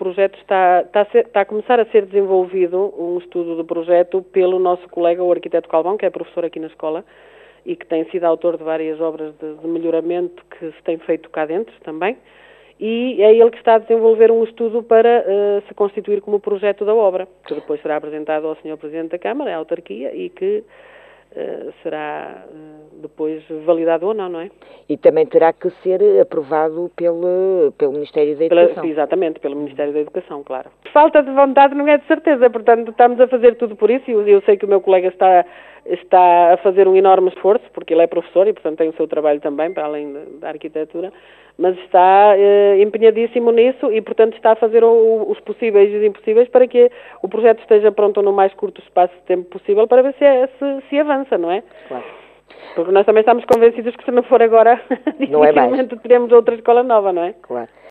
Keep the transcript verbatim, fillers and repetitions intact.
projeto está, está, a ser, está a começar a ser desenvolvido, um estudo de projeto, pelo nosso colega, o arquiteto Calvão, que é professor aqui na escola, e que tem sido autor de várias obras de, de melhoramento que se tem feito cá dentro também, e é ele que está a desenvolver um estudo para uh, se constituir como projeto da obra, que depois será apresentado ao senhor Presidente da Câmara, à autarquia, e que uh, será uh, depois validado ou não, não é? E também terá que ser aprovado pelo, pelo Ministério da Educação. Pela, exatamente, pelo Ministério da Educação, claro. Falta de vontade não é de certeza, portanto estamos a fazer tudo por isso, e eu, eu sei que o meu colega está... está a fazer um enorme esforço, porque ele é professor e, portanto, tem o seu trabalho também, para além da arquitetura, mas está eh, empenhadíssimo nisso e, portanto, está a fazer o, os possíveis e os impossíveis para que o projeto esteja pronto no mais curto espaço de tempo possível para ver se, é, se, se avança, não é? Claro. Porque nós também estamos convencidos que se não for agora, não é mais. dificilmente teremos outra escola nova, não é? Claro.